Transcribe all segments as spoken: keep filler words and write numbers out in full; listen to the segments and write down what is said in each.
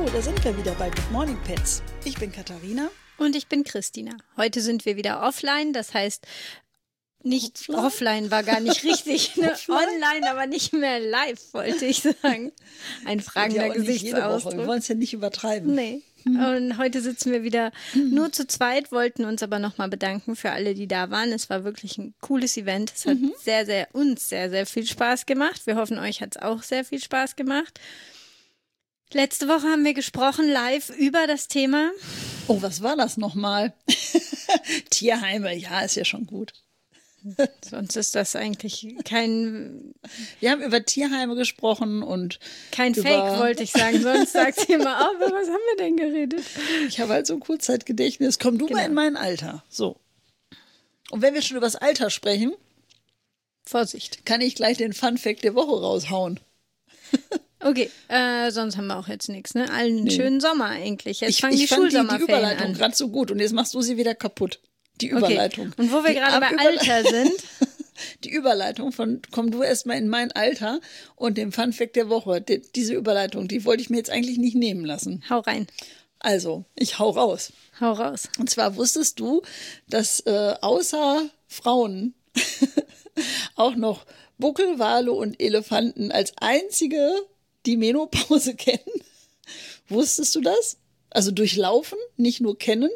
da sind wir wieder bei Good Morning Pets. Ich bin Katharina. Und ich bin Christina. Heute sind wir wieder offline, das heißt, nicht offline, offline war gar nicht richtig, ne? Online, aber nicht mehr live, wollte ich sagen. Ein fragender ja Gesichtsausdruck. Wir wollen es ja nicht übertreiben. Nee. Und heute sitzen wir wieder nur zu zweit, wollten uns aber nochmal bedanken für alle, die da waren. Es war wirklich ein cooles Event. Es hat mhm. sehr, sehr, uns sehr, sehr viel Spaß gemacht. Wir hoffen, euch hat es auch sehr viel Spaß gemacht. Letzte Woche haben wir gesprochen live über das Thema. Oh, was war das nochmal? Tierheime, ja, ist ja schon gut. Sonst ist das eigentlich kein... Wir haben über Tierheime gesprochen und kein über Fake, wollte ich sagen. Sonst sagt sie immer, oh, über was haben wir denn geredet? Ich habe halt so ein Kurzzeitgedächtnis. Komm du genau. mal in mein Alter. So. Und wenn wir schon über das Alter sprechen, Vorsicht, kann ich gleich den Funfact der Woche raushauen. Okay, äh, sonst haben wir auch jetzt nichts, ne? Allen nee. schönen Sommer eigentlich. Jetzt ich, fangen ich die fand Schulsommerferien die, die Überleitung an. gerade so gut und jetzt machst du sie wieder kaputt. Die Überleitung. Okay. Und wo wir gerade bei Alter sind. Die Überleitung von, komm du erst mal in mein Alter und dem Funfact der Woche. Die, diese Überleitung, die wollte ich mir jetzt eigentlich nicht nehmen lassen. Hau rein. Also, ich hau raus. Hau raus. Und zwar wusstest du, dass äh, außer Frauen auch noch Buckelwale und Elefanten als einzige die Menopause kennen? Wusstest du das? Also durchlaufen, nicht nur kennen.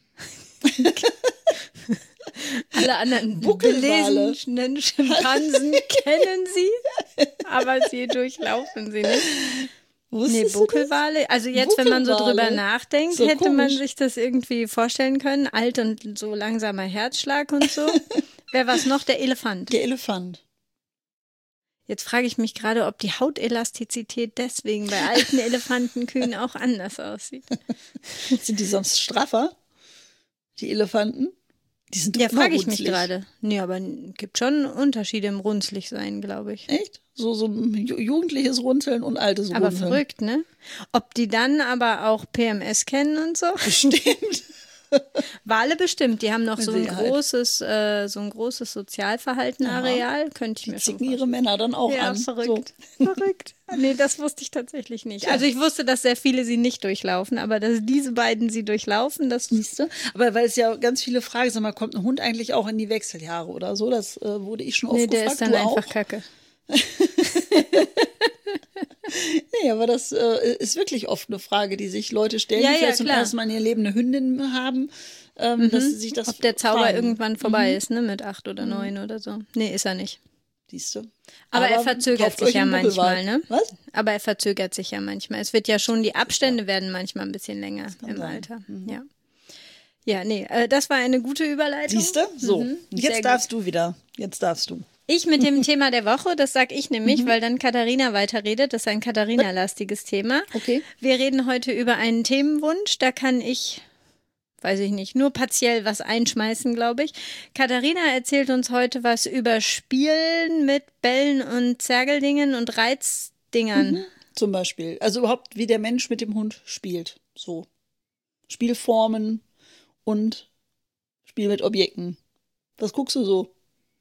Alle anderen belesenen Schimpansen kennen sie, aber sie durchlaufen sie nicht. Wusstest nee, Buckelwale. Also jetzt, wenn man so drüber nachdenkt, so hätte komisch. man sich das irgendwie vorstellen können. Alt und so langsamer Herzschlag und so. Wer war es noch? Der Elefant. Der Elefant. Jetzt frage ich mich gerade, ob die Hautelastizität deswegen bei alten Elefantenkühen auch anders aussieht. Sind die sonst straffer, die Elefanten? Die sind doch ja, frage ich runzlig. mich gerade. Nee, aber es gibt schon Unterschiede im Runzligsein, glaube ich. Echt? So, so jugendliches Runzeln und altes Runzeln. Aber verrückt, ne? Ob die dann aber auch P M S kennen und so? Bestimmt. Wale bestimmt, die haben noch so ein großes, äh, so ein großes Sozialverhalten-Areal, ja. Könnte ich die mir schon zicken ihre Männer dann auch ja, an. Verrückt, so. verrückt. Nee, das wusste ich tatsächlich nicht. Ja. Also ich wusste, dass sehr viele sie nicht durchlaufen, aber dass diese beiden sie durchlaufen, das... Siehst du? Aber weil es ja ganz viele Fragen, sag mal, kommt ein Hund eigentlich auch in die Wechseljahre oder so? Das äh, wurde ich schon oft nee, gefragt. Nee, der ist dann du einfach auch? Kacke. Nee, aber das äh, ist wirklich oft eine Frage, die sich Leute stellen, ja, die vielleicht ja, zum ersten Mal in ihr Leben eine Hündin haben, ähm, mhm. dass sie sich das Ob der Zauber fragen. irgendwann vorbei mhm. ist, ne, mit acht oder neun mhm. oder so. Nee, ist er nicht. Siehst du? Aber, aber er verzögert sich ja manchmal, ne? Was? Aber er verzögert sich ja manchmal. Es wird ja schon, die Abstände ja. werden manchmal ein bisschen länger im sein. Alter. Mhm. Ja. Ja, nee, äh, das war eine gute Überleitung. Siehst du? So, mhm. jetzt darfst gut. du wieder. Jetzt darfst du. Ich mit dem Thema der Woche, das sag ich nämlich, mhm. weil dann Katharina weiterredet. Das ist ein Katharina-lastiges Thema. Okay. Wir reden heute über einen Themenwunsch. Da kann ich, weiß ich nicht, nur partiell was einschmeißen, glaube ich. Katharina erzählt uns heute was über Spielen mit Bällen und Zergeldingen und Reizdingern. Mhm. Zum Beispiel. Also überhaupt, wie der Mensch mit dem Hund spielt. So. Spielformen und Spiel mit Objekten. Was guckst du so?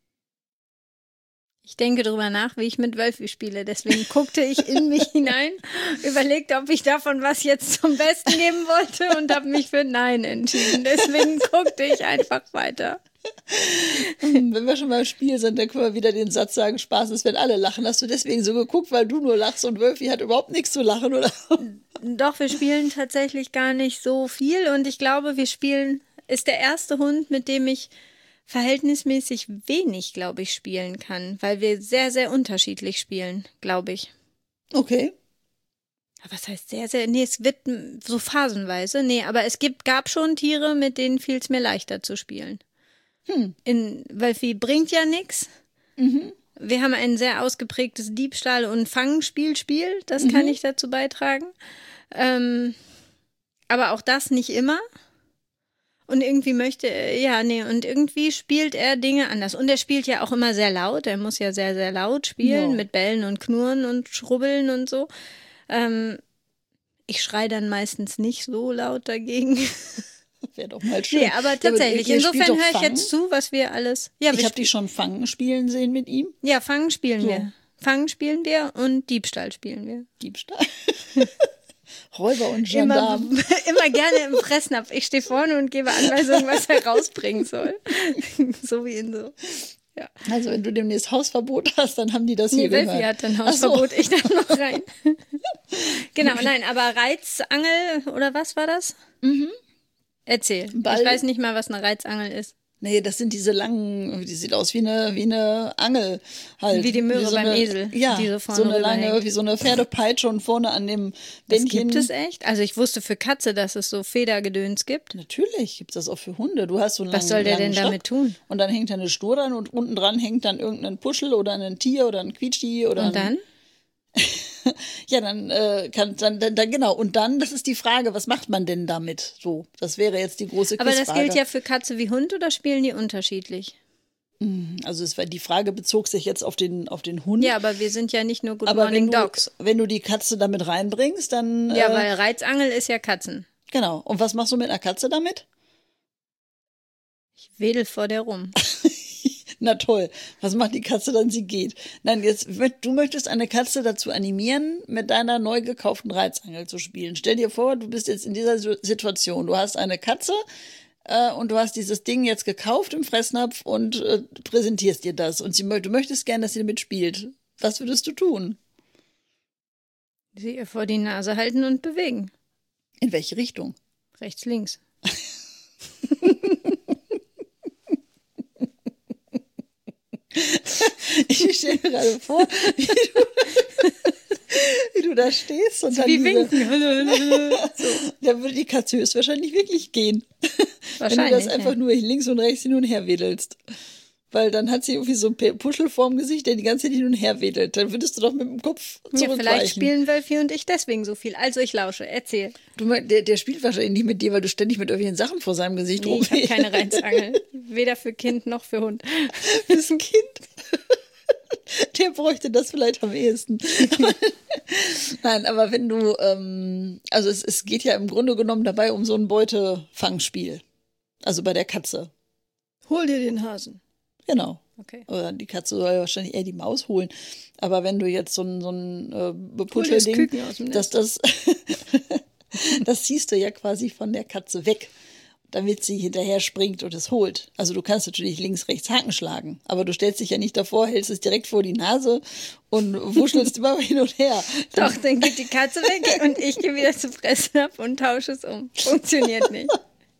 Ich denke darüber nach, wie ich mit Wölfi spiele. Deswegen guckte ich in mich hinein, überlegte, ob ich davon was jetzt zum Besten geben wollte und habe mich für Nein entschieden. Deswegen guckte ich einfach weiter. Wenn wir schon beim Spiel sind, dann können wir wieder den Satz sagen, Spaß ist, wenn alle lachen. Hast du deswegen so geguckt, weil du nur lachst und Wölfi hat überhaupt nichts zu lachen, oder? Doch, wir spielen tatsächlich gar nicht so viel und ich glaube, wir spielen, ist der erste Hund, mit dem ich verhältnismäßig wenig, glaube ich, spielen kann, weil wir sehr, sehr unterschiedlich spielen, glaube ich. Okay. Aber was heißt sehr, sehr, nee, es wird so phasenweise, nee, aber es gibt, gab schon Tiere, mit denen fiel es mir leichter zu spielen. Hm. In, Wölfi bringt ja nichts. Mhm. Wir haben ein sehr ausgeprägtes Diebstahl- und Fangspielspiel, das mhm. kann ich dazu beitragen. Ähm, aber auch das nicht immer. Und irgendwie möchte, ja, nee, und irgendwie spielt er Dinge anders. Und er spielt ja auch immer sehr laut. Er muss ja sehr, sehr laut spielen, ja. mit Bällen und Knurren und Schrubbeln und so. Ähm, ich schreie dann meistens nicht so laut dagegen. Wäre doch mal schön. Nee, aber tatsächlich. Ja, aber insofern höre ich jetzt zu, was wir alles... Ja, ich habe dich schon Fangen spielen sehen mit ihm. Ja, Fangen spielen so. wir. Fangen spielen wir und Diebstahl spielen wir. Diebstahl? Räuber und Immer, Gendarmen. immer gerne im Fressnapf. Ich stehe vorne und gebe Anweisungen, was er rausbringen soll. So wie in so. Ja. Also wenn du demnächst Hausverbot hast, dann haben die das Nee, hier Welfi gehört. hat dann Ach so. Hausverbot, ich dann noch rein. Genau, nein, aber Reizangel oder was war das? Mhm. Erzähl. Ball. Ich weiß nicht mal, was eine Reizangel ist. Nee, das sind diese langen, die sieht aus wie eine, wie eine Angel halt. Wie die Möhre so beim eine, Esel, Ja, die so vorne so eine lange, rüberhängt. wie so eine Pferdepeitsche und vorne an dem Das Bändchen. gibt es echt? Also ich wusste für Katze, dass es so Federgedöns gibt. Natürlich gibt's das auch für Hunde. Du hast so einen Was langen, soll der langen denn Stock damit tun? Und dann hängt da eine Schnur dran und unten dran hängt dann irgendein Puschel oder ein Tier oder ein Quietschi oder Und dann? Ein, ja, dann äh, kann dann, dann, dann genau. Und dann, das ist die Frage, was macht man denn damit? So, das wäre jetzt die große Aber das Quizfrage. gilt ja für Katze wie Hund oder spielen die unterschiedlich? Also es war, die Frage bezog sich jetzt auf den, auf den Hund. Ja, aber wir sind ja nicht nur Good Aber Morning wenn du, Dogs. wenn du die Katze damit reinbringst, dann. Ja, äh, weil Reizangel ist ja Katzen. Genau. Und was machst du mit einer Katze damit? Ich wedel vor der rum. Na toll. Was macht die Katze dann? Sie geht. Nein, jetzt, du möchtest eine Katze dazu animieren, mit deiner neu gekauften Reizangel zu spielen. Stell dir vor, du bist jetzt in dieser Situation. Du hast eine Katze äh, und du hast dieses Ding jetzt gekauft im Fressnapf und äh, präsentierst ihr das. Und sie, du möchtest gerne, dass sie damit spielt. Was würdest du tun? Sie ihr vor die Nase halten und bewegen. In welche Richtung? Rechts, links. Ich stelle mir gerade vor, wie du, wie du da stehst und dann Wie diese, winken. so, dann würde die Katze höchstwahrscheinlich wirklich gehen. Wenn du Wahrscheinlich, das einfach ja. nur links und rechts hin und her wedelst. Weil dann hat sie irgendwie so ein Puschel vorm Gesicht, der die ganze Zeit hin und her wedelt. Dann würdest du doch mit dem Kopf Ja, zurückweichen. vielleicht spielen Wölfi und ich deswegen so viel. Also ich lausche, erzähl. Du, mein- der, der spielt wahrscheinlich nicht mit dir, weil du ständig mit irgendwelchen Sachen vor seinem Gesicht Nee, ich habe rumwedelst. keine Reizangel. Weder für Kind noch für Hund. Ist ein Kind. Der bräuchte das vielleicht am ehesten. Nein, aber wenn du, ähm, also es, es geht ja im Grunde genommen dabei um so ein Beutefangspiel. Also bei der Katze. Hol dir den Hasen. Genau. Okay. Oder die Katze soll ja wahrscheinlich eher die Maus holen. Aber wenn du jetzt so ein, so ein äh, Hol dir das Beputschelding, Küken aus dem dass das, das ziehst du ja quasi von der Katze weg, damit sie hinterher springt und es holt. Also du kannst natürlich links, rechts Haken schlagen, aber du stellst dich ja nicht davor, hältst es direkt vor die Nase und wuschelst immer hin und her. Doch, dann geht die Katze weg und ich gehe wieder zu Fressen ab und tausche es um. Funktioniert nicht.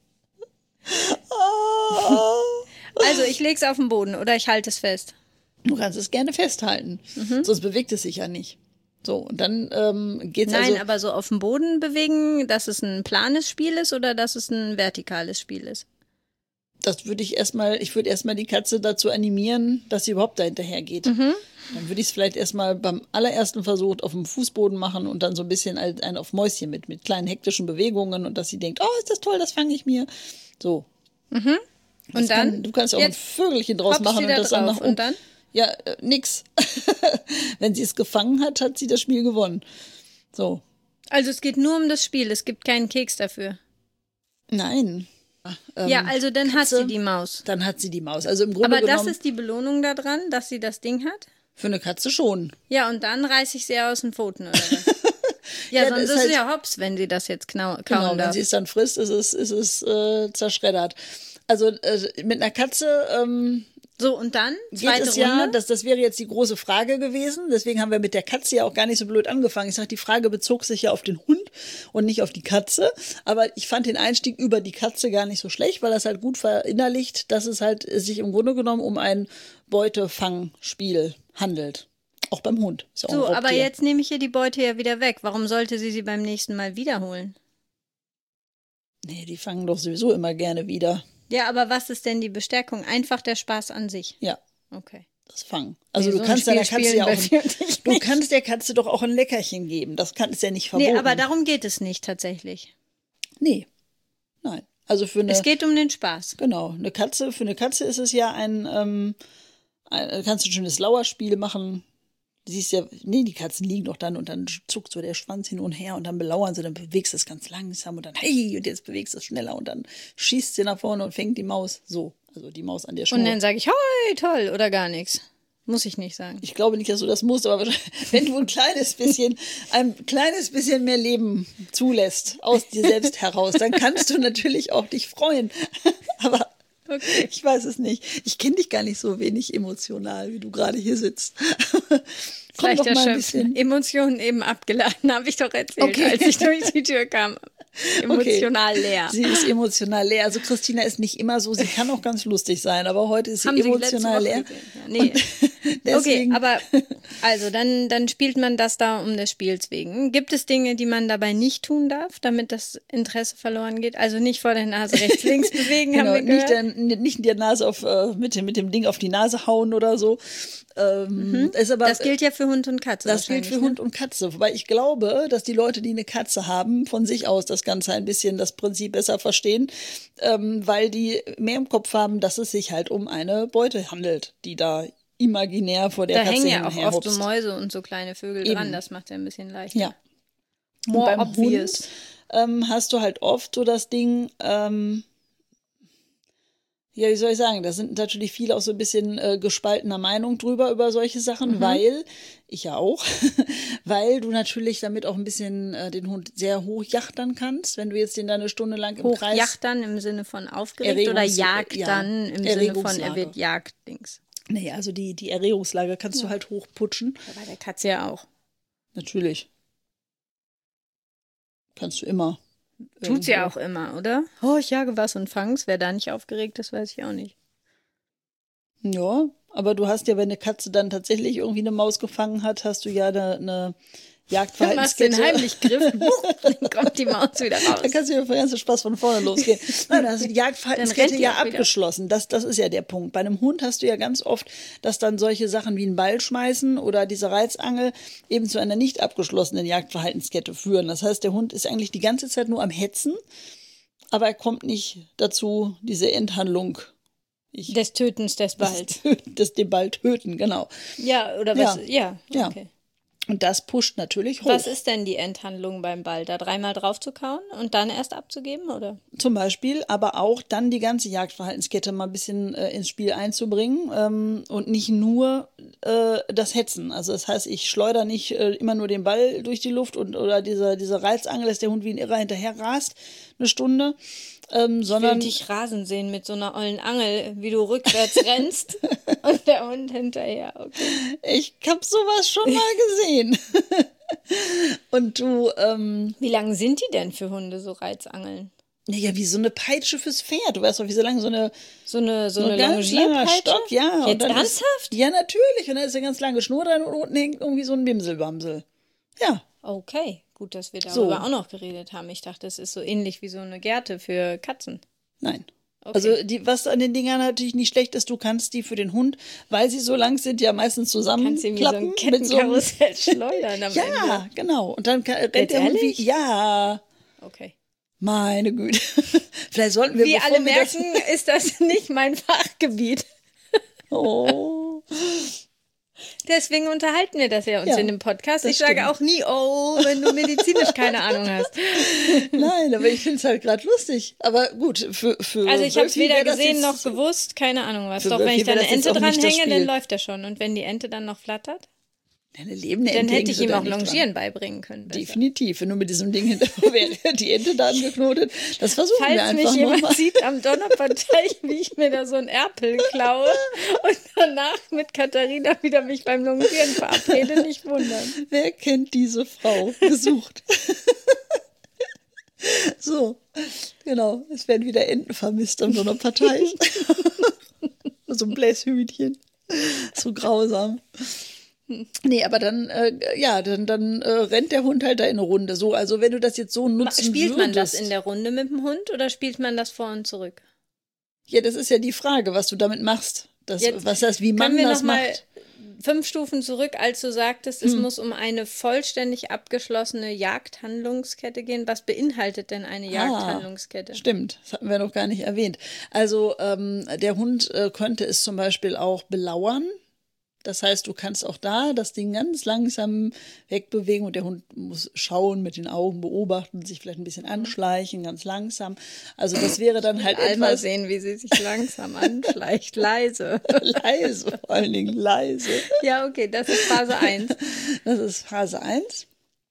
Also ich lege es auf den Boden oder ich halte es fest. Du kannst es gerne festhalten, Mhm. sonst bewegt es sich ja nicht. So, und dann ähm, geht's Nein, also... aber so auf dem Boden bewegen, dass es ein planes Spiel ist oder dass es ein vertikales Spiel ist. Das würde ich erstmal, ich würde erstmal die Katze dazu animieren, dass sie überhaupt da hinterher geht. Mhm. Dann würde ich es vielleicht erstmal beim allerersten Versuch auf dem Fußboden machen und dann so ein bisschen als ein auf Mäuschen mit, mit kleinen hektischen Bewegungen und dass sie denkt, oh, ist das toll, das fange ich mir. So. Mhm. Das Und dann? Kann, du kannst auch ein Jetzt Vögelchen draus hopst machen sie und da das dann drauf. nach oben. Und dann? Ja, äh, nix. Wenn sie es gefangen hat, hat sie das Spiel gewonnen. So. Also es geht nur um das Spiel, es gibt keinen Keks dafür. Nein. Ähm, Ja, also dann hat Katze, sie die Maus. Dann hat sie die Maus. Also im Grunde Aber das genommen ist die Belohnung daran, dass sie das Ding hat? für eine Katze schon. Ja, und dann reiße ich sie aus den Pfoten, oder was? Ja, Ja, sonst das ist ist es halt- ja hops, wenn sie das jetzt knau kauen Genau, wenn darf. sie es dann frisst, ist es, ist es äh, zerschreddert. Also äh, mit einer Katze ähm, So, und dann? geht Zweite es ja, Runde? das, das wäre jetzt die große Frage gewesen. Deswegen haben wir mit der Katze ja auch gar nicht so blöd angefangen. Ich sage, die Frage bezog sich ja auf den Hund und nicht auf die Katze. Aber ich fand den Einstieg über die Katze gar nicht so schlecht, weil das halt gut verinnerlicht, dass es halt sich im Grunde genommen um ein Beutefangspiel handelt. Auch beim Hund. Ist ja auch So, ein aber Raubtier. jetzt nehme ich ihr die Beute ja wieder weg. Warum sollte sie sie beim nächsten Mal wiederholen? Nee, die fangen doch sowieso immer gerne wieder. Ja, aber was ist denn die Bestärkung? Einfach der Spaß an sich. Ja. Okay. Das Fangen. Also Nee, du so ein kannst deiner Spiel Katze spielen ja auch Wölfi ein, und ich du nicht. kannst der Katze doch auch ein Leckerchen geben. Das kann ist ja nicht verboten. Nee, aber darum geht es nicht tatsächlich. Nee. Nein. Also für eine Es geht um den Spaß. genau, eine Katze, für eine Katze ist es ja ein, ähm, ein kannst du ein schönes Lauerspiel machen. Du siehst ja, nee, die Katzen liegen doch dann und dann zuckt so der Schwanz hin und her und dann belauern sie, dann bewegst du es ganz langsam und dann hey, und jetzt bewegst du es schneller und dann schießt sie nach vorne und fängt die Maus so, also die Maus an der Schnur. Und dann sage ich, hoi, toll, oder gar nichts. Muss ich nicht sagen. Ich glaube nicht, dass du das musst, aber wenn du ein kleines bisschen, ein kleines bisschen mehr Leben zulässt aus dir selbst heraus, dann kannst du natürlich auch dich freuen. Aber okay. Ich weiß es nicht. Ich kenne dich gar nicht so wenig emotional, wie du gerade hier sitzt. Vielleicht erschöpft. Emotionen eben abgeladen, habe ich doch erzählt, okay. als ich durch die Tür kam. Emotional okay. leer. Sie ist emotional leer. Also Christina ist nicht immer so, sie kann auch ganz lustig sein, aber heute ist sie Haben emotional sie leer. Ja, nee. Okay, aber also dann, dann spielt man das da um des Spiels wegen. Gibt es Dinge, die man dabei nicht tun darf, damit das Interesse verloren geht? Also nicht vor der Nase rechts, links bewegen, genau, haben wir gehört. Nicht, der, nicht der Nase auf, äh, mit, dem, mit dem Ding auf die Nase hauen oder so. Ähm, mhm. ist aber, das gilt ja für Hund und Katze. Das gilt für ne? Hund und Katze. Wobei ich glaube, dass die Leute, die eine Katze haben, von sich aus das Ganze ein bisschen das Prinzip besser verstehen, ähm, weil die mehr im Kopf haben, dass es sich halt um eine Beute handelt, die da imaginär vor der da Katze hängen ja auch oft so Mäuse und so kleine Vögel Eben. dran. Das macht ja ein bisschen leichter. Ja. More und beim obvious. Hund ähm, hast du halt oft so das Ding, ähm, ja, wie soll ich sagen, da sind natürlich viele auch so ein bisschen äh, gespaltener Meinung drüber, über solche Sachen, mhm. weil, ich ja auch, weil du natürlich damit auch ein bisschen äh, den Hund sehr hochjachtern kannst, wenn du jetzt den da eine Stunde lang im Kreis... Hochjachtern im Sinne von aufgeregt Erregungs- oder jagt ja, dann im Sinne von, er wird Jagddings? Nee, also die, die Erregungslage kannst ja. du halt hochputschen. Ja, bei der Katze ja auch. Natürlich. Kannst du immer. Tut sie ja auch immer, oder? Oh, ich jage was und fang's. Wer da nicht aufgeregt ist, weiß ich auch nicht. Ja, aber du hast ja, wenn eine Katze dann tatsächlich irgendwie eine Maus gefangen hat, hast du ja eine, eine Jagdverhaltenskette. Du machst den Heimlichgriff, dann kommt die Maus wieder raus. Dann kannst du ja für den ganzen Spaß von vorne losgehen. Nein, da hast du die Jagdverhaltenskette ja abgeschlossen. Das, das ist ja der Punkt. Bei einem Hund hast du ja ganz oft, dass dann solche Sachen wie ein Ball schmeißen oder diese Reizangel eben zu einer nicht abgeschlossenen Jagdverhaltenskette führen. Das heißt, der Hund ist eigentlich die ganze Zeit nur am Hetzen, aber er kommt nicht dazu, diese Endhandlung Ich, des Tötens des Balls. Des, des den Ball töten, genau. Ja, oder was? Ja, ja. Okay. Ja. Und das pusht natürlich hoch. Was ist denn die Endhandlung beim Ball? Da dreimal drauf zu kauen und dann erst abzugeben, oder? Zum Beispiel, aber auch dann die ganze Jagdverhaltenskette mal ein bisschen äh, ins Spiel einzubringen ähm, und nicht nur äh, das Hetzen. Also das heißt, ich schleudere nicht äh, immer nur den Ball durch die Luft und oder diese, diese Reizangel, dass der Hund wie ein Irrer hinterher rast, eine Stunde. Ähm, sondern ich will dich rasen sehen mit so einer ollen Angel, wie du rückwärts rennst und der Hund hinterher. Okay. Ich hab sowas schon mal gesehen. Und du, ähm, wie lang sind die denn für Hunde, so Reizangeln? Ja, wie so eine Peitsche fürs Pferd. Du weißt doch, wie so lange so eine so eine so, so eine Longierpeitsche? Stock, ja. Jetzt ernsthaft? Ist, ja, natürlich. Und dann ist eine ganz lange Schnur dran und unten hängt irgendwie so ein Bimselbamsel. Ja. Okay, gut, dass wir darüber so. auch noch geredet haben. Ich dachte, es ist so ähnlich wie so eine Gerte für Katzen. Nein. Okay. Also die, was an den Dingern natürlich nicht schlecht ist, du kannst die für den Hund, weil sie so lang sind, ja meistens zusammenklappen. Kannst du wie so ein Kettenkarussell so schleudern am ja, Ende. Ja, genau. Und dann kann, rennt Jetzt der ehrlich? Hund wie, ja. Okay. Meine Güte. Vielleicht sollten wir, wie alle merken, das ist das nicht mein Fachgebiet. Oh. Deswegen unterhalten wir das ja uns ja, in dem Podcast. Ich stimmt. sage auch nie, oh, wenn du medizinisch keine Ahnung hast. Nein, aber ich finde es halt gerade lustig. Aber gut, für, für Also ich habe es weder gesehen jetzt, noch gewusst, keine Ahnung was. Doch wenn ich da eine Ente dranhänge, dann läuft der schon. Und wenn die Ente dann noch flattert? Eine lebende Dann Ente hätte ich ihm auch Longieren dran. beibringen können. Besser. Definitiv, wenn du mit diesem Ding hinterher wäre, die Ente da angeknotet. Das versuchen Falls wir einfach mich jemand mal. sieht am Donnerparteich, wie ich mir da so ein Erpel klaue und danach mit Katharina wieder mich beim Longieren verabrede, nicht wundern. Wer kennt diese Frau? Gesucht. So, genau. Es werden wieder Enten vermisst am Donnerparteich. So ein Bläshütchen. So grausam. Nee, aber dann, äh, ja, dann, dann äh, rennt der Hund halt da in eine Runde. So, also wenn du das jetzt so nutzen Spielt würdest, man das in der Runde mit dem Hund oder spielt man das vor und zurück? Ja, das ist ja die Frage, was du damit machst. Das, jetzt was das, wie man wir das noch mal macht. Fünf Stufen zurück, als du sagtest, es hm. muss um eine vollständig abgeschlossene Jagdhandlungskette gehen. Was beinhaltet denn eine Jagdhandlungskette? Ah, stimmt, das hatten wir noch gar nicht erwähnt. Also ähm, der Hund äh, könnte es zum Beispiel auch belauern. Das heißt, du kannst auch da das Ding ganz langsam wegbewegen und der Hund muss schauen, mit den Augen beobachten, sich vielleicht ein bisschen anschleichen, ganz langsam. Also das wäre dann halt Alma etwas... sehen, wie sie sich langsam anschleicht, leise. leise, vor allen Dingen leise. Ja, okay, das ist Phase eins. Das ist Phase eins.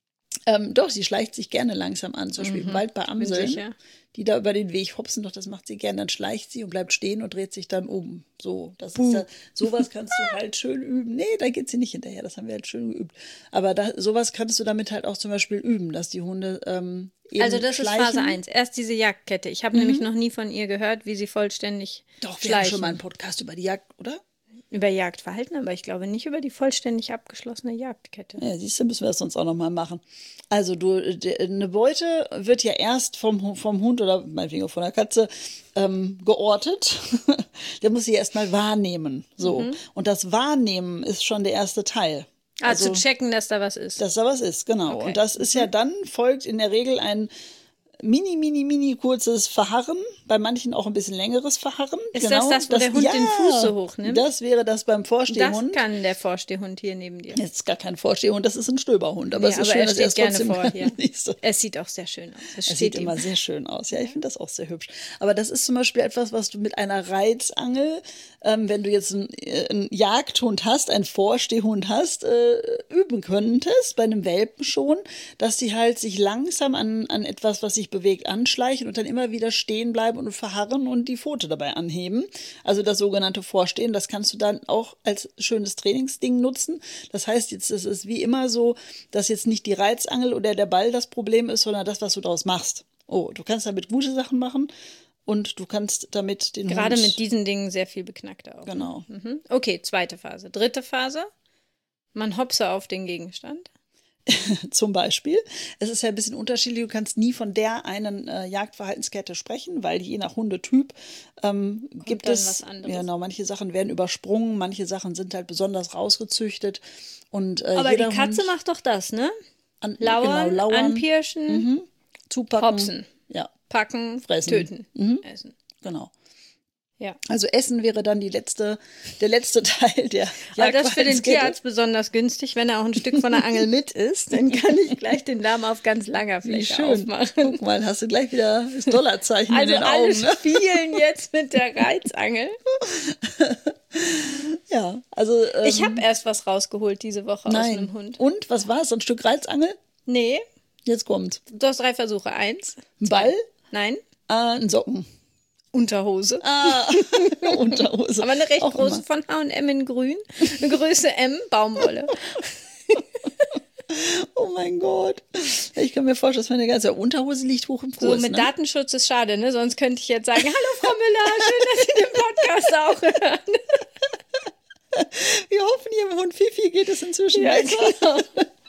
Ähm, doch, sie schleicht sich gerne langsam an, zum Beispiel Mhm, im Wald bei bin Amseln, sicher. die da über den Weg hopsen, doch das macht sie gerne, dann schleicht sie und bleibt stehen und dreht sich dann um. So, das ist ja, sowas kannst du halt schön üben. Nee, da geht sie nicht hinterher, das haben wir halt schön geübt. Aber da, sowas kannst du damit halt auch zum Beispiel üben, dass die Hunde ähm, eben Also das schleichen. ist Phase eins. Erst diese Jagdkette. Ich habe Mhm. nämlich noch nie von ihr gehört, wie sie vollständig Doch, wir haben schleichen. schon mal einen Podcast über die Jagd, oder? Über Jagdverhalten, aber ich glaube nicht über die vollständig abgeschlossene Jagdkette. Ja, siehst du, müssen wir das sonst auch nochmal machen. Also du, de, eine Beute wird ja erst vom, vom Hund oder meinetwegen auch von der Katze ähm, geortet. Der muss sie erstmal wahrnehmen. So. Mhm. Und das Wahrnehmen ist schon der erste Teil. Ah, zu checken, dass da was ist. Dass da was ist, genau. Okay. Und das ist ja dann, folgt in der Regel ein mini, mini, mini kurzes Verharren, bei manchen auch ein bisschen längeres Verharren. Ist genau. das das, wo der Hund ja, den Fuß so hochnimmt? Das wäre das beim Das Vorstehhund. kann der Vorstehhund hier neben dir. Jetzt ist gar kein Vorstehhund, das ist ein Stöberhund. Aber Nee, es ist aber schön, er dass steht er es gerne trotzdem vor hier. nicht so. Es sieht auch sehr schön aus. Es Es steht sieht ihm. immer sehr schön aus. Ja, ich finde das auch sehr hübsch. Aber das ist zum Beispiel etwas, was du mit einer Reizangel, ähm, wenn du jetzt einen, äh, einen Jagdhund hast, einen Vorstehhund hast, äh, üben könntest, bei einem Welpen schon, dass die halt sich langsam an, an etwas, was sich bewegt, anschleichen und dann immer wieder stehen bleiben und verharren und die Pfote dabei anheben. Also das sogenannte Vorstehen, das kannst du dann auch als schönes Trainingsding nutzen. Das heißt, jetzt ist es wie immer so, dass jetzt nicht die Reizangel oder der Ball das Problem ist, sondern das, was du daraus machst. Oh, du kannst damit gute Sachen machen und du kannst damit den Gerade Hund... mit diesen Dingen sehr viel beknackter auch. Genau. Mhm. Okay, zweite Phase. Dritte Phase. Man hopse auf den Gegenstand. Zum Beispiel. Es ist ja ein bisschen unterschiedlich. Du kannst nie von der einen äh, Jagdverhaltenskette sprechen, weil je nach Hundetyp ähm, gibt dann es, was anderes. ja, genau, manche Sachen werden übersprungen, manche Sachen sind halt besonders rausgezüchtet. Und, äh, Aber die jeder Katze Hund macht doch das, ne? an, Lauern, genau, lauern, anpirschen, mhm, zupacken, hopsen, ja, packen, Fressen. töten, Mhm. essen. genau. Ja. Also Essen wäre dann die letzte, der letzte Teil der Aber das ist für den Jagdverhaltenskette. Tierarzt besonders günstig, wenn er auch ein Stück von der Angel mit isst, dann kann ich gleich den Darm auf ganz langer Wie Fläche schön. aufmachen. Guck mal, hast du gleich wieder das Dollarzeichen Also in den alle Augen. Ne? spielen jetzt mit der Reizangel. Ja, also ähm, Ich habe erst was rausgeholt diese Woche aus nein. einem Hund. Und was war es? Ein Stück Reizangel? Nee, Jetzt kommt du hast drei Versuche. Eins, ein Ball, nein, ah, ein Socken, Unterhose. ah, Unterhose. Aber eine recht Auch große immer. von H und M in grün. Eine Größe M, Baumwolle. Oh mein Gott. Ich kann mir vorstellen, dass meine ganze Unterhose liegt hoch im So, Kurs. mit ne? Datenschutz ist schade, ne? Sonst könnte ich jetzt sagen, hallo Frau Müller, schön, dass Sie den Podcast auch hören. Wir hoffen, Ihrem Hund Fifi geht es inzwischen Ja, besser. genau.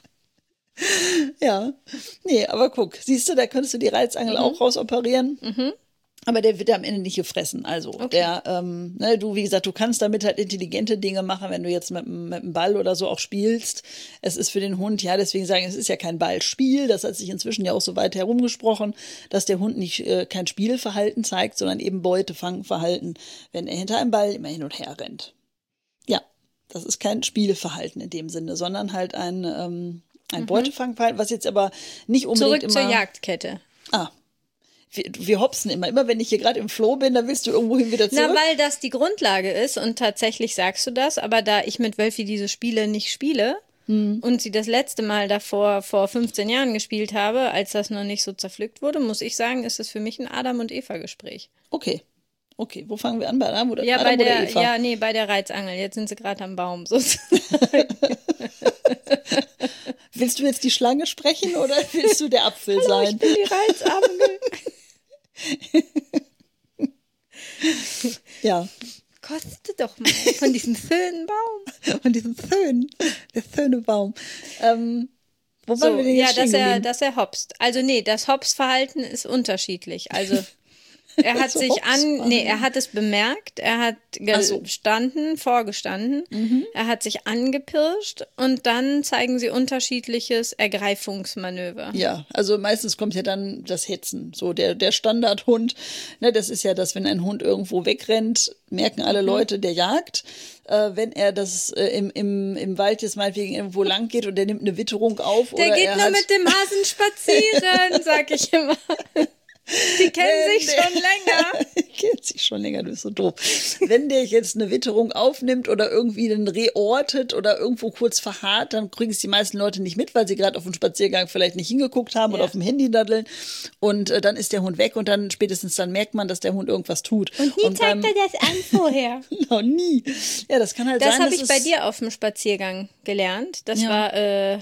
Ja, nee, aber guck, siehst du, da könntest du die Reizangel Mhm. auch rausoperieren. Aber der wird am Ende nicht gefressen. Also der, ähm, ne, du, wie gesagt, du kannst damit halt intelligente Dinge machen, wenn du jetzt mit, mit einem Ball oder so auch spielst. Es ist für den Hund, ja, deswegen sagen, es ist ja kein Ballspiel. Das hat sich inzwischen ja auch so weit herumgesprochen, dass der Hund nicht äh, kein Spielverhalten zeigt, sondern eben Beutefangverhalten, wenn er hinter einem Ball immer hin und her rennt. Ja, das ist kein Spielverhalten in dem Sinne, sondern halt ein, ähm, ein Beutefangverhalten, was jetzt aber nicht unbedingt Zurück immer... zur Jagdkette. Ah, wir, wir hopsen immer. Immer wenn ich hier gerade im Flow bin, dann willst du irgendwohin wieder zurück. Na, weil das die Grundlage ist und tatsächlich sagst du das, aber da ich mit Wölfi diese Spiele nicht spiele und sie das letzte Mal davor vor fünfzehn Jahren gespielt habe, als das noch nicht so zerpflückt wurde, muss ich sagen, ist es für mich ein Adam- und Eva-Gespräch. Okay. Okay, wo fangen wir an? Bei Adam oder, Ja, Adam bei oder der, Eva? ja, nee, bei der Reizangel. Jetzt sind sie gerade am Baum sozusagen. Willst du jetzt die Schlange sprechen oder willst du der Apfel Hallo, sein? ich bin die Reizangel. Ja, Koste doch mal von diesem Föhnbaum. von diesem Föhn, der Föhnebaum. Ähm, wo So, waren wir denn ja, jetzt dass stehen er, geblieben? dass er hopst. Also nee, das Hopsverhalten ist unterschiedlich. Also Er hat So, sich an, ups. nee, er hat es bemerkt, er hat Ach so. gestanden, vorgestanden, Mhm. er hat sich angepirscht und dann zeigen sie unterschiedliches Ergreifungsmanöver. Ja, also meistens kommt ja dann das Hetzen. So der, der Standardhund, ne, das ist ja das, wenn ein Hund irgendwo wegrennt, merken alle Mhm. Leute, der jagt. Äh, wenn er das äh, im, im, im Wald jetzt meinetwegen irgendwo lang geht und der nimmt eine Witterung auf Der oder geht er nur hat, mit dem Hasen spazieren, sag ich immer. Die kennen Wenn sich der- schon länger. kennt sich schon länger, du bist so doof. Wenn der jetzt eine Witterung aufnimmt oder irgendwie einen Reh ortet oder irgendwo kurz verharrt, dann kriegen es die meisten Leute nicht mit, weil sie gerade auf den Spaziergang vielleicht nicht hingeguckt haben oder Ja. auf dem Handy daddeln. Und äh, dann ist der Hund weg und dann spätestens dann merkt man, dass der Hund irgendwas tut. Und nie zeigt er das an vorher. Noch nie. Ja, das kann halt Das sein, habe dass ich bei es- dir auf dem Spaziergang gelernt. Das Ja. war äh,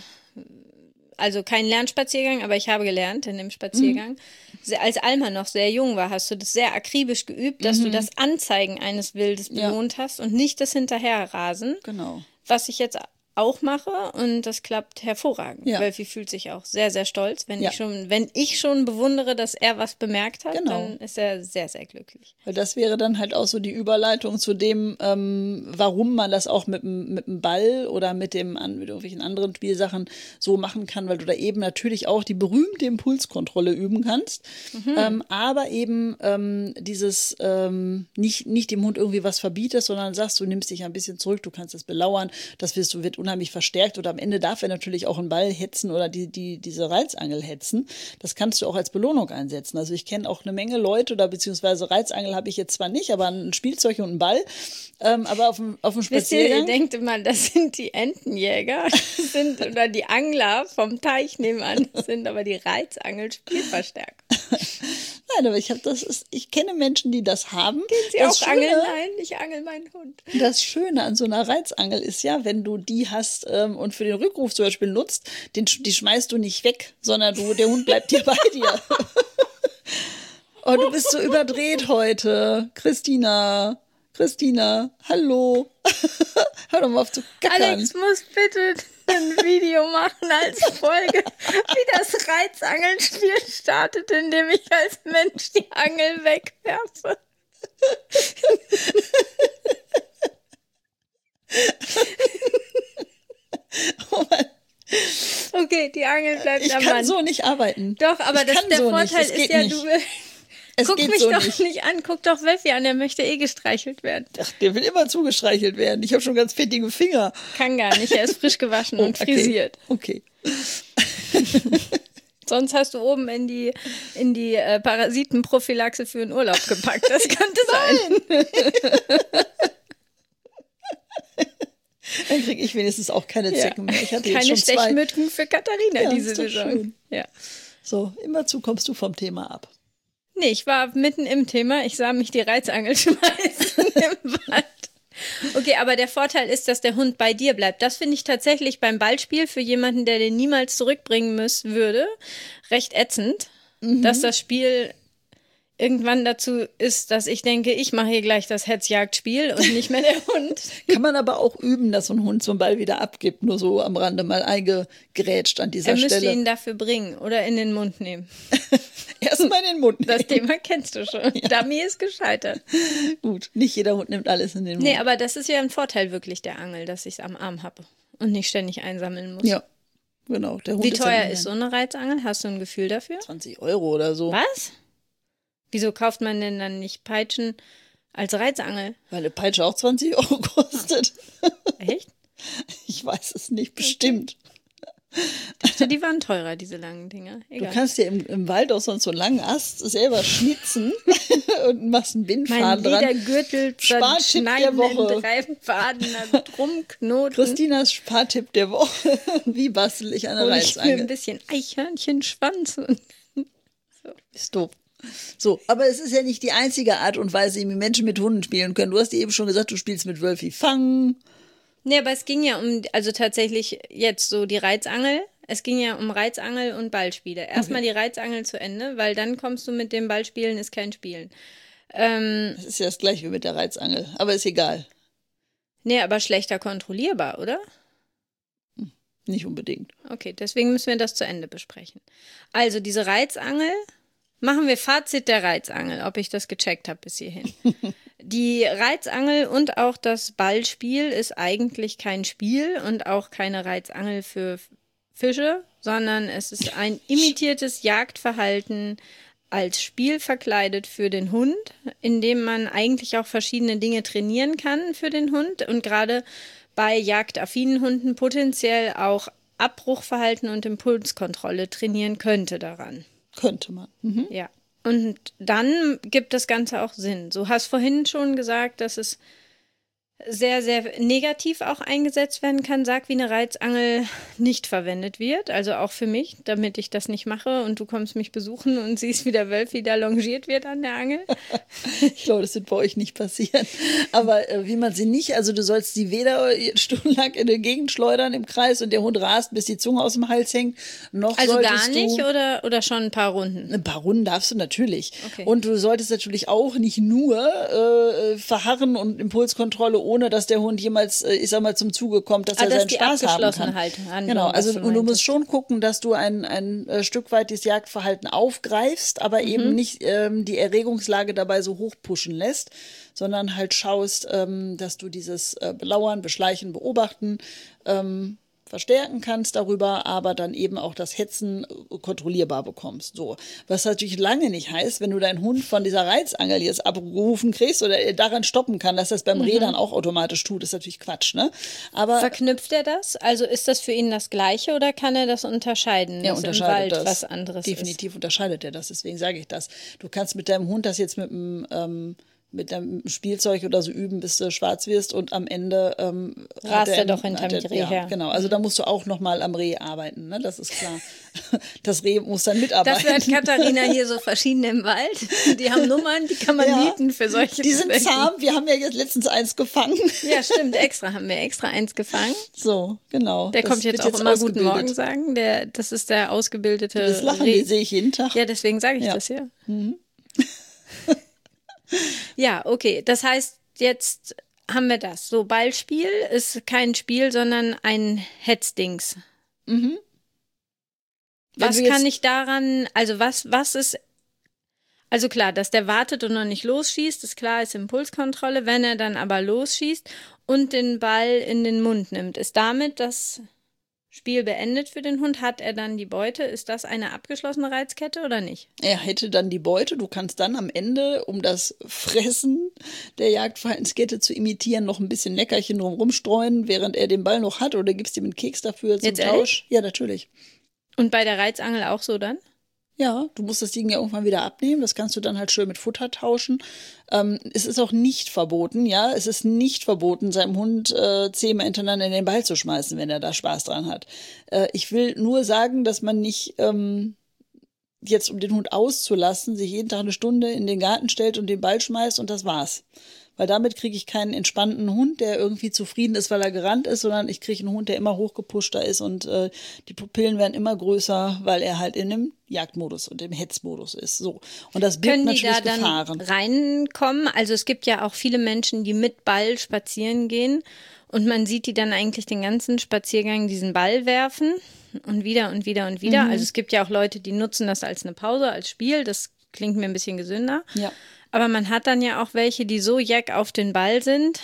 also kein Lernspaziergang, aber ich habe gelernt in dem Spaziergang. Mhm. Se- Als Alma noch sehr jung war, hast du das sehr akribisch geübt, dass du das Anzeigen eines Wildes Mhm. Ja. belohnt hast und nicht das Hinterherrasen, Genau. was ich jetzt auch mache und das klappt hervorragend. Ja. Wölfi fühlt sich auch sehr, sehr stolz. Wenn Ja. ich schon, wenn ich schon bewundere, dass er was bemerkt hat, Genau. dann ist er sehr, sehr glücklich. Weil das wäre dann halt auch so die Überleitung zu dem, ähm, warum man das auch mit dem, mit dem Ball oder mit dem an, mit irgendwelchen anderen Spielsachen so machen kann, weil du da eben natürlich auch die berühmte Impulskontrolle üben kannst, ähm, aber eben ähm, dieses ähm, nicht, nicht dem Hund irgendwie was verbietest, sondern sagst, du nimmst dich ein bisschen zurück, du kannst es belauern, das wirst du, wird unheimlich verstärkt oder am Ende darf er natürlich auch einen Ball hetzen oder die, die, diese Reizangel hetzen. Das kannst du auch als Belohnung einsetzen. Also ich kenne auch eine Menge Leute oder beziehungsweise Reizangel habe ich jetzt zwar nicht, aber ein Spielzeug und einen Ball, ähm, aber auf dem, auf dem Wisst ihr, ihr Spaziergang. denkt immer, das sind die Entenjäger das sind, oder die Angler vom Teich nebenan, das sind aber die Reizangel-Spielverstärker. Nein, aber ich habe das, ist, ich kenne Menschen, die das haben. Sie das auch angeln? Nein, ich angel meinen Hund. Das Schöne an so einer Reizangel ist ja, wenn du die hast ähm, und für den Rückruf zum Beispiel nutzt, den, die schmeißt du nicht weg, sondern du, der Hund bleibt dir bei dir. Oh, du bist so überdreht heute. Christina, Christina, hallo. Hör doch mal auf zu gackern. Alex muss bitte ein Video machen als Folge, wie das Reizangelspiel startet, indem ich als Mensch die Angel wegwerfe. Oh Mann, Okay, die Angel bleibt ich am kann Mann. so nicht arbeiten. Doch, aber ich das, kann der so Vorteil nicht. Es ist geht ja, nicht. du Es guck geht mich so doch nicht. nicht an, guck doch Wölfi an, der möchte eh gestreichelt werden. Ach, der will immer zugestreichelt werden. Ich habe schon ganz fettige Finger. Kann gar nicht, er ist frisch gewaschen und okay. frisiert. Okay. Sonst hast du oben in die, in die äh, Parasitenprophylaxe für den Urlaub gepackt. Das könnte sein. Dann kriege ich wenigstens auch keine Zecken mehr. Ich hatte jetzt Keine schon zwei. Stechmücken für Katharina Ja, diese ist doch Saison. schön. Ja. So, immerzu kommst du vom Thema ab. Nee, ich war mitten im Thema. Ich sah mich die Reizangel schmeißen im Wald. Okay, aber der Vorteil ist, dass der Hund bei dir bleibt. Das finde ich tatsächlich beim Ballspiel für jemanden, der den niemals zurückbringen müssen würde, recht ätzend, Mhm. dass das Spiel irgendwann dazu ist, dass ich denke, ich mache hier gleich das Hetzjagdspiel und nicht mehr der Hund. Kann man aber auch üben, dass so ein Hund so einen Ball wieder abgibt, nur so am Rande mal eingegrätscht an dieser Er müsste Stelle. ihn dafür bringen oder in den Mund nehmen. Erstmal in den Mund nehmen. Das Thema kennst du schon. Dummy ist gescheitert. Gut, nicht jeder Hund nimmt alles in den Mund. Nee, aber das ist ja ein Vorteil wirklich der Angel, dass ich es am Arm habe und nicht ständig einsammeln muss. Ja, genau. Der Hund Wie ist teuer dann ist so eine Reizangel? Hast du ein Gefühl dafür? zwanzig Euro oder so. Was? Wieso kauft man denn dann nicht Peitschen als Reizangel? Weil eine Peitsche auch zwanzig Euro kostet. Echt? Ich weiß es nicht, bestimmt. Ich dachte, die waren teurer, diese langen Dinger. Du Egal. kannst dir im, im Wald auch sonst so einen langen Ast selber schnitzen und machst einen Mein Bindfaden dran. Ledergürtel Spartipp der schneiden in Woche. drei Faden da drum knoten. Christinas Spartipp der Woche. Wie bastel ich eine Hol ich mir ein Reizangel? bisschen Eichhörnchenschwanz. Und Ist doof. So, aber es ist ja nicht die einzige Art und Weise, wie Menschen mit Hunden spielen können. Du hast dir eben schon gesagt, du spielst mit Wölfi Fang. nee, aber es ging ja um, also tatsächlich jetzt so die Reizangel. Es ging ja um Reizangel und Ballspiele. Erstmal die Reizangel zu Ende, weil dann kommst du mit dem Ballspielen, ist kein Spielen. Ähm, Das ist ja das gleiche wie mit der Reizangel, aber ist egal. nee, aber schlechter kontrollierbar, oder? Nicht unbedingt. Okay, deswegen müssen wir das zu Ende besprechen. Also diese Reizangel Machen wir Fazit der Reizangel, ob ich das gecheckt habe bis hierhin. Die Reizangel und auch das Ballspiel ist eigentlich kein Spiel und auch keine Reizangel für Fische, sondern es ist ein imitiertes Jagdverhalten als Spiel verkleidet für den Hund, in dem man eigentlich auch verschiedene Dinge trainieren kann für den Hund und gerade bei jagdaffinen Hunden potenziell auch Abbruchverhalten und Impulskontrolle trainieren könnte daran. Könnte man. Mhm. Ja. Und dann gibt das Ganze auch Sinn. Du hast vorhin schon gesagt, dass es sehr, sehr negativ auch eingesetzt werden kann. Sag, wie eine Reizangel nicht verwendet wird. Also auch für mich, damit ich das nicht mache und du kommst mich besuchen und siehst, wie der Wölfi da longiert wird an der Angel. Ich glaube, das wird bei euch nicht passieren. Aber äh, wie man sie nicht, also du sollst die weder stundenlang in der Gegend schleudern im Kreis und der Hund rast, bis die Zunge aus dem Hals hängt, noch also solltest gar nicht du, oder, oder schon ein paar Runden? Ein paar Runden darfst du natürlich. Okay. Und du solltest natürlich auch nicht nur äh, verharren und Impulskontrolle, ohne dass der Hund jemals, äh, ich sag mal, zum Zuge kommt, dass ah, er das seinen die Spaß haben abgeschlossene kann. Haltung an, Genau, also du und du musst meintest. schon gucken, dass du ein, ein äh, Stück weit das Jagdverhalten aufgreifst, aber Mhm. eben nicht ähm, die Erregungslage dabei so hoch pushen lässt, sondern halt schaust, ähm, dass du dieses äh, Belauern, Beschleichen, Beobachten ähm, verstärken kannst darüber, aber dann eben auch das Hetzen äh, kontrollierbar bekommst. So, was natürlich lange nicht heißt, wenn du deinen Hund von dieser Reizangel jetzt abgerufen kriegst oder er daran stoppen kann, dass das beim Mhm. Rädern auch automatisch tut, ist natürlich Quatsch, ne? Aber Verknüpft er das? Also ist das für ihn das Gleiche oder kann er das unterscheiden, er dass im unterscheidet Wald das. was anderes Definitiv unterscheidet er das, deswegen sage ich das. Du kannst mit deinem Hund das jetzt mit einem ähm, mit einem Spielzeug oder so üben, bis du schwarz wirst und am Ende ähm, Rast hat er doch hinterm hat er- Reh ja, her. Genau, also da musst du auch noch mal am Reh arbeiten, ne? Das ist klar. Das Reh muss dann mitarbeiten. Dafür hat Katharina hier so verschiedene im Wald. Die haben Nummern, die kann man Ja. mieten für solche Die sind Zwecke. zahm, wir haben ja jetzt letztens eins gefangen. Ja, stimmt, extra haben wir extra eins gefangen. So, genau. Der Das kommt jetzt wird auch immer guten ausgebildet. Morgen sagen. Der, das ist der ausgebildete Das Lachen, Reh. die sehe ich jeden Tag. Ja, deswegen sage ich Ja. das ja. Ja, okay. Das heißt, jetzt haben wir das. So, Ballspiel ist kein Spiel, sondern ein Hetzdings. Mhm. Wenn Was du jetzt- kann ich daran, also was, was ist, also klar, dass der wartet und noch nicht losschießt, ist klar, ist Impulskontrolle. Wenn er dann aber losschießt und den Ball in den Mund nimmt, ist damit das Spiel beendet für den Hund? Hat er dann die Beute? Ist das eine abgeschlossene Reizkette oder nicht? Er hätte dann die Beute. Du kannst dann am Ende, um das Fressen der Jagdverhaltenskette zu imitieren, noch ein bisschen Leckerchen drumherum streuen, während er den Ball noch hat, oder gibst ihm einen Keks dafür zum Jetzt Tausch. Ja, natürlich. Und bei der Reizangel auch so dann? Ja, du musst das Ding ja irgendwann wieder abnehmen. Das kannst du dann halt schön mit Futter tauschen. Ähm, es ist auch nicht verboten, ja. Es ist nicht verboten, seinem Hund äh, zehnmal hintereinander in den Ball zu schmeißen, wenn er da Spaß dran hat. Äh, ich will nur sagen, dass man nicht ähm, jetzt, um den Hund auszulassen, sich jeden Tag eine Stunde in den Garten stellt und den Ball schmeißt und das war's. Weil damit kriege ich keinen entspannten Hund, der irgendwie zufrieden ist, weil er gerannt ist, sondern ich kriege einen Hund, der immer hochgepushter ist und äh, die Pupillen werden immer größer, weil er halt in dem Jagdmodus und im Hetzmodus ist. So. Und das birgt Können die natürlich da dann Gefahren. reinkommen? Also es gibt ja auch viele Menschen, die mit Ball spazieren gehen und man sieht die dann eigentlich den ganzen Spaziergang diesen Ball werfen und wieder und wieder und wieder. Mhm. Also es gibt ja auch Leute, die nutzen das als eine Pause, als Spiel. Das klingt mir ein bisschen gesünder. Ja. Aber man hat dann ja auch welche, die so jack auf den Ball sind.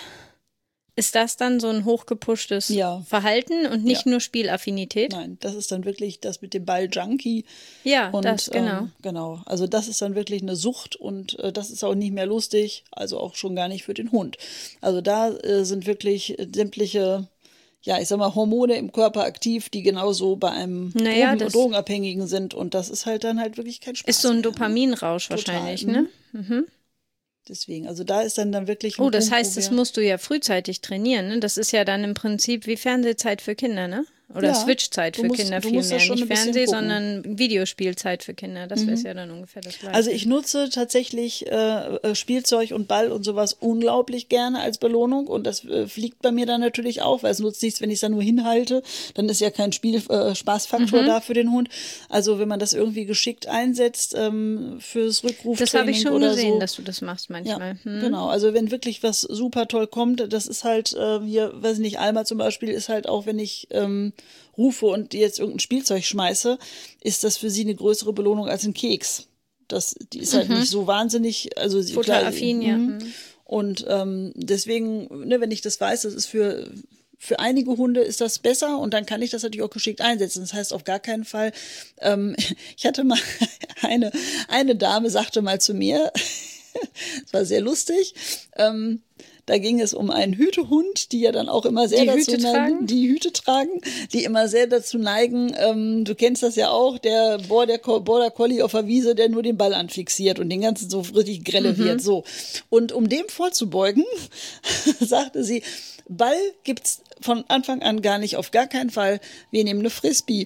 Ist das dann so ein hochgepushtes Ja. Verhalten und nicht Ja. nur Spielaffinität? Nein, das ist dann wirklich das mit dem Ball-Junkie. Ja, Und, das, genau. Ähm, genau. Also das ist dann wirklich eine Sucht und äh, das ist auch nicht mehr lustig, also auch schon gar nicht für den Hund. Also da äh, sind wirklich sämtliche, ja, ich sag mal, Hormone im Körper aktiv, die genauso bei einem Naja, Drogen, das- Drogenabhängigen sind und das ist halt dann halt wirklich kein Spaß. Ist so ein mehr, ne? Dopaminrausch Total, wahrscheinlich, mhm. ne? Mhm. Deswegen, also da ist dann dann wirklich ein Oh, das Punkt, heißt, wo das wir- musst du ja frühzeitig trainieren, ne? Das ist ja dann im Prinzip wie Fernsehzeit für Kinder, ne? Oder Ja, Switchzeit du für musst- Kinder du viel musst da mehr. schon Nicht ein bisschen Fernseh, gucken. sondern Videospielzeit für Kinder. Das wäre ja dann ungefähr das Gleiche. Also ich nutze tatsächlich äh, äh, Spielzeug und Ball und sowas unglaublich gerne als Belohnung und das äh, fliegt bei mir dann natürlich auch, weil es nutzt nichts, wenn ich es dann nur hinhalte, dann ist ja kein Spiel äh, Spaßfaktor Mhm. da für den Hund. Also wenn man das irgendwie geschickt einsetzt ähm, fürs Rückruftraining das habe ich schon oder gesehen, so. dass du das machst Ja, manchmal. Hm. genau. Also wenn wirklich was super toll kommt, das ist halt äh, hier, weiß ich nicht, Alma zum Beispiel ist halt auch, wenn ich ähm, rufe und die jetzt irgendein Spielzeug schmeiße, ist das für sie eine größere Belohnung als ein Keks. Das, die ist halt Mhm. nicht so wahnsinnig, also sie Futteraffin, klar, ja. mhm. Mhm. Und ähm, deswegen, ne, wenn ich das weiß, das ist für, für einige Hunde ist das besser und dann kann ich das natürlich auch geschickt einsetzen. Das heißt auf gar keinen Fall, ähm, ich hatte mal eine, eine Dame sagte mal zu mir, das war sehr lustig, ähm, da ging es um einen Hütehund, die ja dann auch immer sehr Die dazu Hüte neigen, tragen? die Hüte tragen, die immer sehr dazu neigen, ähm, du kennst das ja auch, der Border, Border Collie auf der Wiese, der nur den Ball anfixiert und den ganzen so richtig grelle wird, so. Und um dem vorzubeugen, sagte sie, Ball gibt's von Anfang an gar nicht, auf gar keinen Fall. Wir nehmen eine Frisbee.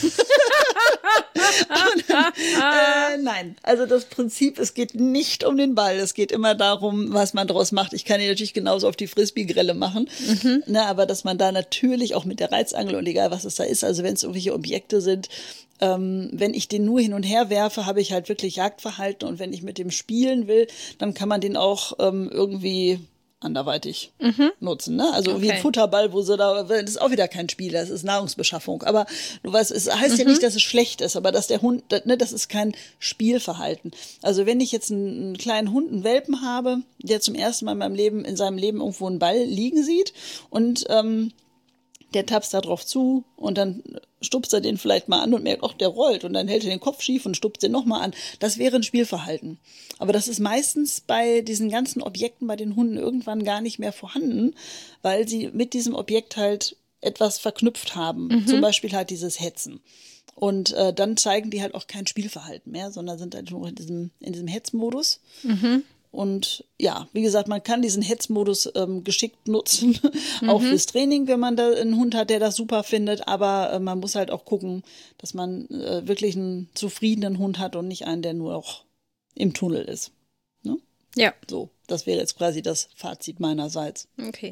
Und, äh, nein, also das Prinzip, es geht nicht um den Ball, es geht immer darum, was man draus macht. Ich kann ihn natürlich genauso auf die Frisbee-Grelle machen, mhm. ne, aber dass man da natürlich auch mit der Reizangel und egal was es da ist, also wenn es irgendwelche Objekte sind, ähm, wenn ich den nur hin und her werfe, habe ich halt wirklich Jagdverhalten und wenn ich mit dem spielen will, dann kann man den auch ähm, irgendwie anderweitig mhm. nutzen, ne? Also okay. Wie ein Futterball, wo sie da, das ist auch wieder kein Spiel, das ist Nahrungsbeschaffung. Aber du weißt, es heißt mhm. ja nicht, dass es schlecht ist, aber dass der Hund, ne, das ist kein Spielverhalten. Also wenn ich jetzt einen, einen kleinen Hund, einen Welpen habe, der zum ersten Mal in meinem Leben, in seinem Leben irgendwo einen Ball liegen sieht und ähm, der tapst da drauf zu und dann stupst er den vielleicht mal an und merkt, ach, der rollt und dann hält er den Kopf schief und stupst den nochmal an. Das wäre ein Spielverhalten. Aber das ist meistens bei diesen ganzen Objekten bei den Hunden irgendwann gar nicht mehr vorhanden, weil sie mit diesem Objekt halt etwas verknüpft haben. Mhm. Zum Beispiel halt dieses Hetzen. Und äh, dann zeigen die halt auch kein Spielverhalten mehr, sondern sind halt nur in diesem, in diesem Hetzmodus. Mhm. Und ja, wie gesagt, man kann diesen Hetzmodus ähm, geschickt nutzen, mhm. auch fürs Training, wenn man da einen Hund hat, der das super findet. Aber äh, man muss halt auch gucken, dass man äh, wirklich einen zufriedenen Hund hat und nicht einen, der nur auch im Tunnel ist. Ne? Ja. So, das wäre jetzt quasi das Fazit meinerseits. Okay.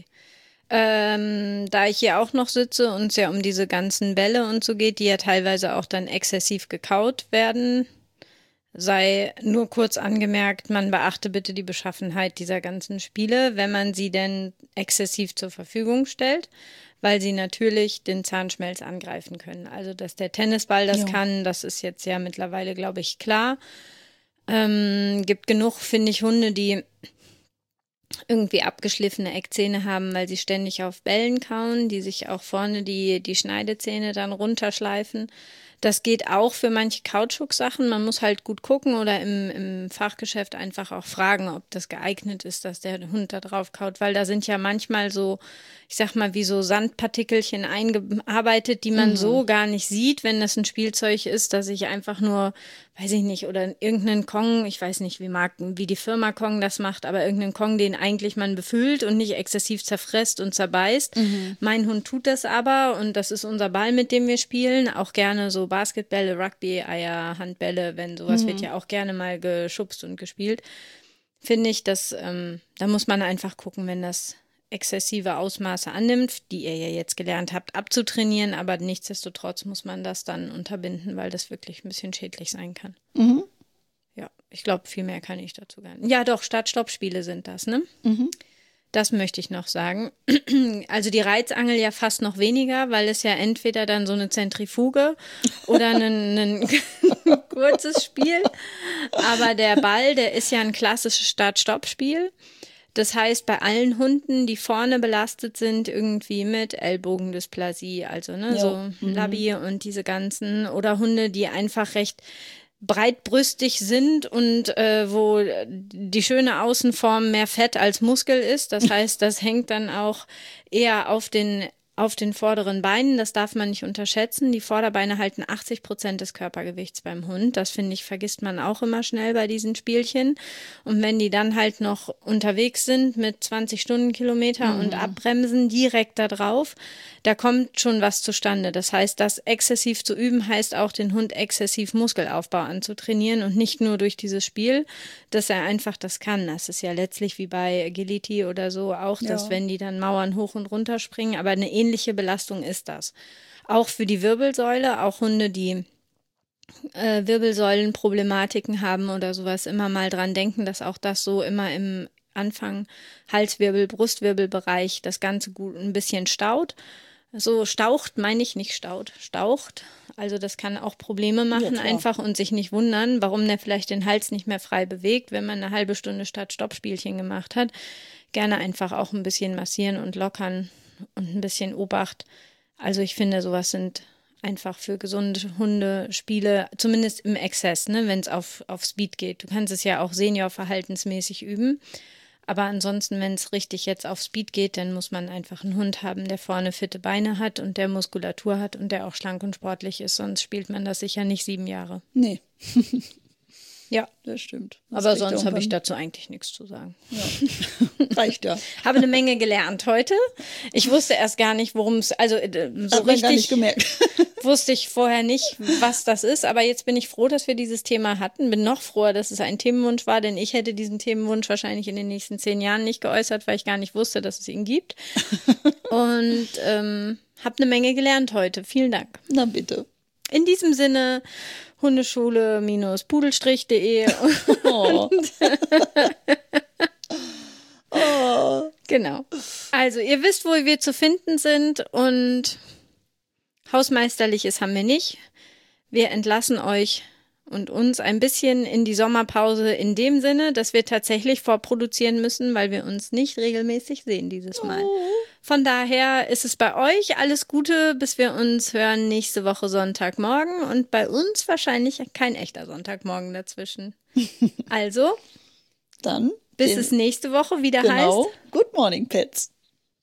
Ähm, da ich hier auch noch sitze und es ja um diese ganzen Bälle und so geht, die ja teilweise auch dann exzessiv gekaut werden, sei nur kurz angemerkt, man beachte bitte die Beschaffenheit dieser ganzen Spiele, wenn man sie denn exzessiv zur Verfügung stellt, weil sie natürlich den Zahnschmelz angreifen können. Also, dass der Tennisball das ja. kann, das ist jetzt ja mittlerweile, glaube ich, klar. Ähm, gibt genug, finde ich, Hunde, die irgendwie abgeschliffene Eckzähne haben, weil sie ständig auf Bällen kauen, die sich auch vorne die, die Schneidezähne dann runterschleifen. Das geht auch für manche Kautschuk-Sachen. Man muss halt gut gucken oder im, im Fachgeschäft einfach auch fragen, ob das geeignet ist, dass der Hund da drauf kaut, weil da sind ja manchmal so, ich sag mal, wie so Sandpartikelchen eingearbeitet, die man mhm. so gar nicht sieht, wenn das ein Spielzeug ist, dass ich einfach nur, weiß ich nicht, oder irgendeinen Kong, ich weiß nicht, wie, Marken, wie die Firma Kong das macht, aber irgendeinen Kong, den eigentlich man befüllt und nicht exzessiv zerfresst und zerbeißt. Mhm. Mein Hund tut das aber und das ist unser Ball, mit dem wir spielen, auch gerne so Basketbälle, Rugby, Eier, Handbälle, wenn sowas mhm. wird ja auch gerne mal geschubst und gespielt. Finde ich, dass ähm, da muss man einfach gucken, wenn das exzessive Ausmaße annimmt, die ihr ja jetzt gelernt habt, abzutrainieren, aber nichtsdestotrotz muss man das dann unterbinden, weil das wirklich ein bisschen schädlich sein kann. Mhm. Ja, ich glaube, viel mehr kann ich dazu gar nicht. Ja, doch, Start-Stopp-Spiele sind das, ne? Mhm. Das möchte ich noch sagen. Also die Reizangel ja fast noch weniger, weil es ja entweder dann so eine Zentrifuge oder ein, ein kurzes Spiel. Aber der Ball, der ist ja ein klassisches Start-Stopp-Spiel. Das heißt, bei allen Hunden, die vorne belastet sind, irgendwie mit Ellbogendysplasie, also ne, ja. so mhm. Labi und diese ganzen, oder Hunde, die einfach recht breitbrüstig sind und äh, wo die schöne Außenform mehr Fett als Muskel ist. Das heißt, das hängt dann auch eher auf den auf den vorderen Beinen. Das darf man nicht unterschätzen. Die Vorderbeine halten achtzig Prozent des Körpergewichts beim Hund. Das, finde ich, vergisst man auch immer schnell bei diesen Spielchen. Und wenn die dann halt noch unterwegs sind mit zwanzig Stundenkilometer mhm. und abbremsen direkt da drauf, da kommt schon was zustande. Das heißt, das exzessiv zu üben, heißt auch, den Hund exzessiv Muskelaufbau anzutrainieren und nicht nur durch dieses Spiel, dass er einfach das kann. Das ist ja letztlich wie bei Agility oder so auch, dass ja. wenn die dann Mauern hoch und runter springen, aber eine ähnliche Belastung ist das. Auch für die Wirbelsäule, auch Hunde, die äh, Wirbelsäulenproblematiken haben oder sowas, immer mal dran denken, dass auch das so immer im Anfang Halswirbel, Brustwirbelbereich das Ganze gut ein bisschen staut. so staucht, meine ich nicht staut, staucht. Also das kann auch Probleme machen Ja, klar. einfach und sich nicht wundern, warum der vielleicht den Hals nicht mehr frei bewegt, wenn man eine halbe Stunde Start-Stopp-Spielchen gemacht hat. Gerne einfach auch ein bisschen massieren und lockern und ein bisschen Obacht. Also ich finde, sowas sind einfach für gesunde Hunde Spiele, zumindest im Exzess, ne, wenn es auf, auf Speed geht. Du kannst es ja auch seniorverhaltensmäßig üben. Aber ansonsten, wenn es richtig jetzt auf Speed geht, dann muss man einfach einen Hund haben, der vorne fitte Beine hat und der Muskulatur hat und der auch schlank und sportlich ist. Sonst spielt man das sicher nicht sieben Jahre. Nee. Ja, das stimmt. Das aber kriegt sonst habe ich irgendwann- dazu eigentlich nichts zu sagen. Ja. Reicht ja. Habe eine Menge gelernt heute. Ich wusste erst gar nicht, worum es, also äh, so Hat man gar nicht richtig gemerkt. wusste ich vorher nicht, was das ist. Aber jetzt bin ich froh, dass wir dieses Thema hatten. Bin noch froher, dass es ein Themenwunsch war, denn ich hätte diesen Themenwunsch wahrscheinlich in den nächsten zehn Jahren nicht geäußert, weil ich gar nicht wusste, dass es ihn gibt. Und ähm, habe eine Menge gelernt heute. Vielen Dank. Na bitte. In diesem Sinne, hundeschule-pudelstrich punkt de. Oh. Oh. Genau. Also, ihr wisst, wo wir zu finden sind und Hausmeisterliches haben wir nicht. Wir entlassen euch und uns ein bisschen in die Sommerpause in dem Sinne, dass wir tatsächlich vorproduzieren müssen, weil wir uns nicht regelmäßig sehen dieses Mal. Von daher ist es bei euch alles Gute, bis wir uns hören nächste Woche Sonntagmorgen und bei uns wahrscheinlich kein echter Sonntagmorgen dazwischen. Also, Dann bis den- es nächste Woche wieder genau. heißt. Good morning, Pets.